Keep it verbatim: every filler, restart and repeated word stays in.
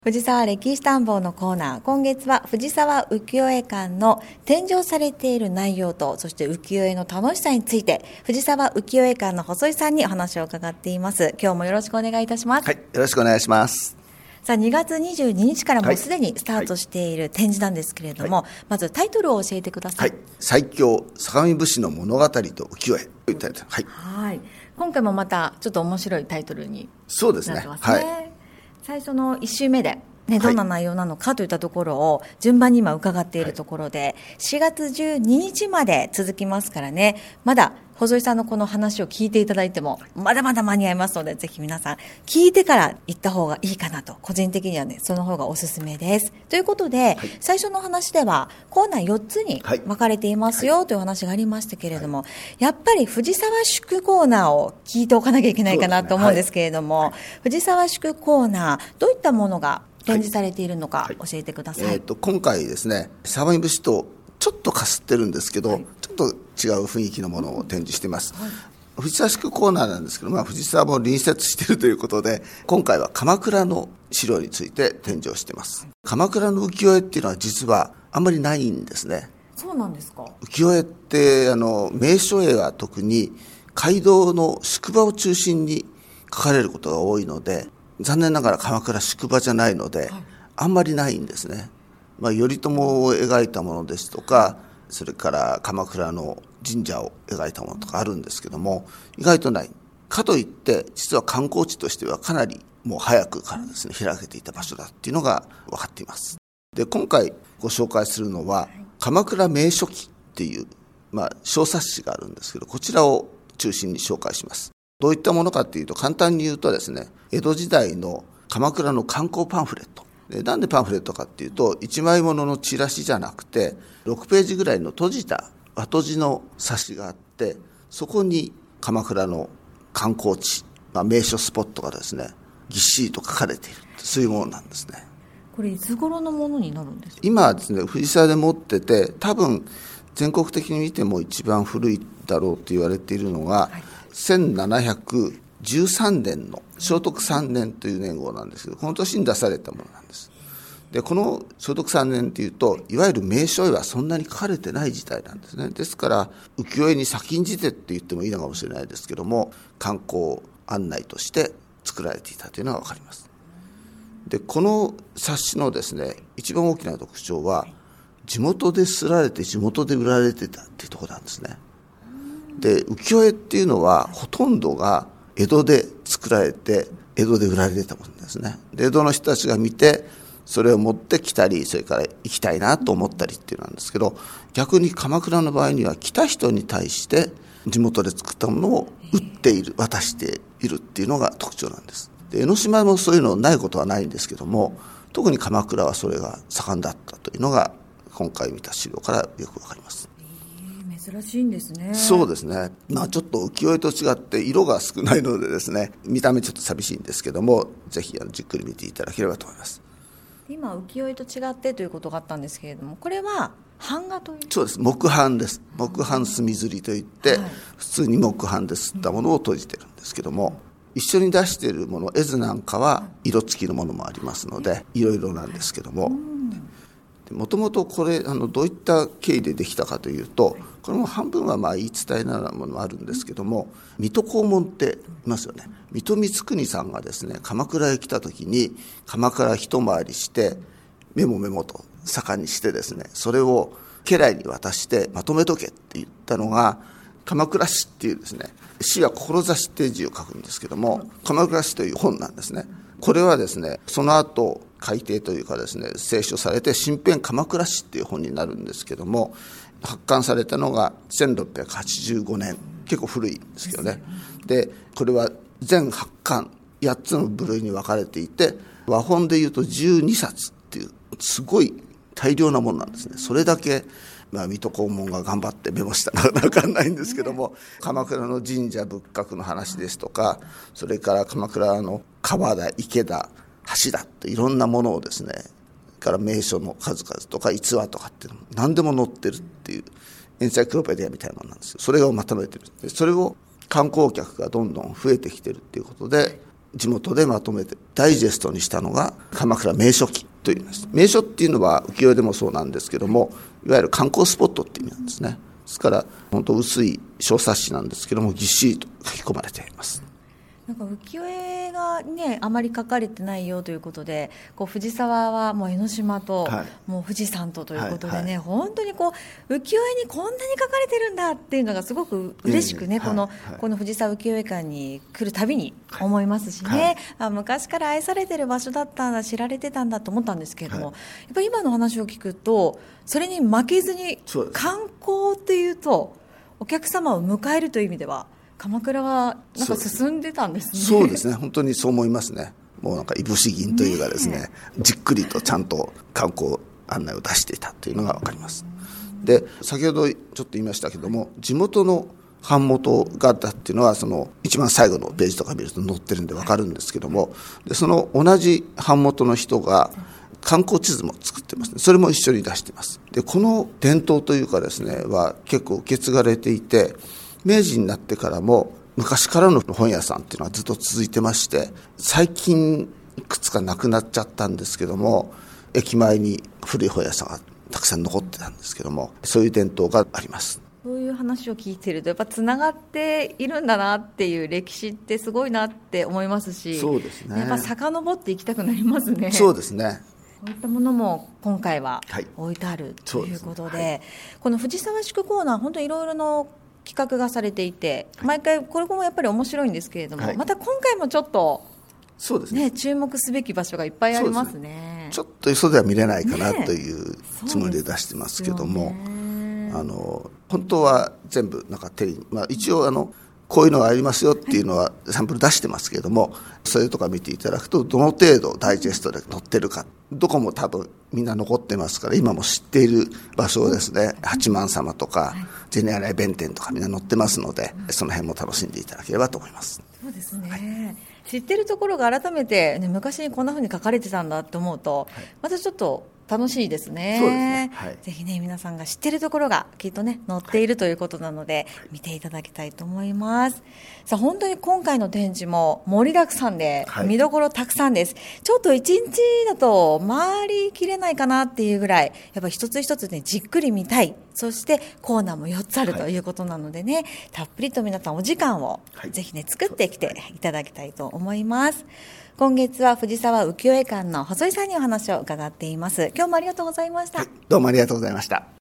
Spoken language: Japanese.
藤沢歴史探訪のコーナー、今月は藤沢浮世絵館の展示されている内容と、そして浮世絵の楽しさについて、藤沢浮世絵館の細井さんにお話を伺っています。今日もよろしくお願いいたします。 はい、よろしくお願いします。 さあ、にがつにじゅうににちからもうすでにスタートしている展示なんですけれども、はいはい、まずタイトルを教えてください。 はい、最強相模武士の物語と浮世絵といったタイトル、はいはい、今回もまたちょっと面白いタイトルになってますね。 そうですね、はい、 最初のいち週目でね、どんな内容なのかといったところを順番に今伺っているところで、はい、しがつじゅうににちまで続きますからね、まだ細井さんのこの話を聞いていただいてもまだまだ間に合いますので、ぜひ皆さん聞いてから行った方がいいかなと、個人的にはねその方がおすすめです。ということで、はい、最初の話ではコーナーよっつに分かれていますよ、はい、という話がありましたけれども、はい、やっぱり藤沢宿コーナーを聞いておかなきゃいけないかなと思うんですけれども、はいはい、藤沢宿コーナーどういったものが展示されているのか教えてください。はいはい、えー、 と今回ですね、相模節とちょっとかすってるんですけど、はい、ちょっと違う雰囲気のものを展示しています。はい、藤沢宿コーナーなんですけど、まあ、藤沢も隣接しているということで、今回は鎌倉の資料について展示をしています。はい、鎌倉の浮世絵っていうのは実はあんまりないんですね。 そうなんですか。 浮世絵ってあの名所絵は特に街道の宿場を中心に描かれることが多いので、残念ながら鎌倉宿場じゃないので、はい、あんまりないんですね。まあ、頼朝を描いたものですとか、それから鎌倉の神社を描いたものとかあるんですけども、意外とない。かといって実は観光地としてはかなりもう早くからですね開けていた場所だっていうのが分かっています。で、今回ご紹介するのは、鎌倉名所記っていう、まあ、小冊子があるんですけど、こちらを中心に紹介します。どういったものかというと、簡単に言うとですね、江戸時代の鎌倉の観光パンフレットで、なんでパンフレットかっていうと、一枚物のチラシじゃなくてろくページぐらいの閉じた和閉じの冊子があって、そこに鎌倉の観光地、まあ、名所スポットがですねぎっしりと書かれている、そういうものなんですね。これいつ頃のものになるんですか。 今はですね、藤沢で持ってて、多分全国的に見ても一番古いだろうと言われているのが、はい、せんななひゃくじゅうさんねんの聖徳さんねんという年号なんですけど、この年に出されたものなんです。で、この聖徳さんねんというと、いわゆる名所絵はそんなに書かれてない時代なんですね。ですから浮世絵に先んじてって言ってもいいのかもしれないですけども、観光案内として作られていたというのが分かります。で、この冊子のですね一番大きな特徴は、地元で刷られて地元で売られてたっていうところなんですね。で、浮世絵っていうのはほとんどが江戸で作られて江戸で売られてたものですね。で、江戸の人たちが見てそれを持ってきたり、それから行きたいなと思ったりっていうのなんですけど、逆に鎌倉の場合には来た人に対して地元で作ったものを売っている、渡しているっていうのが特徴なんです。で、江ノ島もそういうのないことはないんですけども、特に鎌倉はそれが盛んだったというのが今回見た資料からよくわかります。 珍しいんですね。 そうですね、まあ、ちょっと浮世絵と違って色が少ないのでですね、見た目ちょっと寂しいんですけども、ぜひじっくり見ていただければと思います。 今浮世絵と違ってということがあったんですけれども、これは版画という。 そうです、木版です。木版墨刷りといって、はい、普通に木版で刷ったものを閉じてるんですけども、うん、一緒に出しているもの、絵図なんかは色付きのものもありますので、いろいろなんですけども、もともとこれあのどういった経緯でできたかというと、これも半分はまあ言い伝えなようなものもあるんですけども、水戸黄門っていますよね。水戸光圀さんがですね鎌倉へ来た時に、鎌倉一回りしてメモメモと盛んにしてですね、それを家来に渡してまとめとけって言ったのが鎌倉史っていうですね、史は志っていう字を書くんですけども、鎌倉史という本なんですね。これはですね、その後改訂というかですね、清書されて新編鎌倉史っていう本になるんですけども、発刊されたのがせんろっぴゃくはちじゅうごねん、結構古いんですけどね。で、これは全はちかん、やっつの部類に分かれていて、和本でいうとじゅうにさつっていうすごい大量なものなんですね。それだけまあ、水戸黄門が頑張ってメモしたのか分かんないんですけども、鎌倉の神社仏閣の話ですとか、それから鎌倉の川だ、池だ、橋だっていろんなものをですね、から名所の数々とか逸話とかっていうのも何でも載ってるっていうエンサイクロペディアみたいなものなんですよ。それをまとめてる。それを観光客がどんどん増えてきてるっていうことで、 地元でまとめてダイジェストにしたのが鎌倉名所記といいます。名所っていうのは浮世絵でもそうなんですけども、いわゆる観光スポットっていう意味なんですね。ですから本当薄い小冊子なんですけども、ぎっしりと書き込まれています。 なんか浮世絵がねあまり描かれてないよということで、こう藤沢はもう江ノ島と、はい、もう富士山とということでね、はいはい、本当にこう浮世絵にこんなに描かれてるんだっていうのがすごく嬉しくね、えー、この、はいはい、この藤沢浮世絵館に来るたびに思いますしね、はいはい、あ昔から愛されてる場所だったんだ、知られてたんだと思ったんですけれども、はい、やっぱり今の話を聞くとそれに負けずに観光っていうとお客様を迎えるという意味では鎌倉はなんか進んでたんですね。 そうですね、本当にそう思いますね。もうなんかいぶし銀というかですね、ねじっくりとちゃんと観光案内を出していたというのが分かります。で、先ほどちょっと言いましたけども、地元の版元がだっていうのはその一番最後のページとか見ると載ってるんで分かるんですけども、でその同じ版元の人が観光地図も作ってますね。それも一緒に出しています。でこの伝統というかですねは結構受け継がれていて、明治になってからも昔からの本屋さんっていうのはずっと続いてまして、最近いくつかなくなっちゃったんですけども、駅前に古い本屋さんがたくさん残ってたんですけども、そういう伝統があります。 そういう話を聞いているとやっぱつながっているんだなっていう歴史ってすごいなって思いますし、 そうですね、 やっぱ遡っていきたくなりますね。 そうですね。 こういったものも今回は置いてある、はい、ということ で, で、ねはい、この藤沢宿コーナー本当にいろいろな企画がされていて、毎回これもやっぱり面白いんですけれども、はい、また今回もちょっとそうですね、 注目すべき場所がいっぱいありますね。 ちょっと嘘では見れないかなというつもりで出してますけども、ね、あの本当は全部なんか手に、まあ、一応あのこういうのがありますよっていうのはサンプル出してますけれども、それとか見ていただくとどの程度ダイジェストで載ってるか、どこも多分みんな残ってますから、今も知っている場所をですね、八幡様とかゼネアライ弁天とかみんな載ってますので、その辺も楽しんでいただければと思います。 そうですね、 はい、 知ってるところが改めて、ね、昔にこんな風に書かれてたんだって思うと、はい、またちょっと楽しいですね。 そうですね、はい、 ぜひね皆さんが知っているところがきっとね載っているということなので、はい、見ていただきたいと思います。さあ本当に今回の展示も盛りだくさんで、はい、見どころたくさんです。ちょっと一日だと回りきれないかなっていうぐらい、やっぱ一つ一つねじっくり見たい、そしてコーナーもよっつあるということなのでね、はい、たっぷりと皆さんお時間を、はい、ぜひね作ってきていただきたいと思います。今月は藤沢浮世絵館の細井さんにお話を伺っています。今日もありがとうございました。 はい、どうもありがとうございました。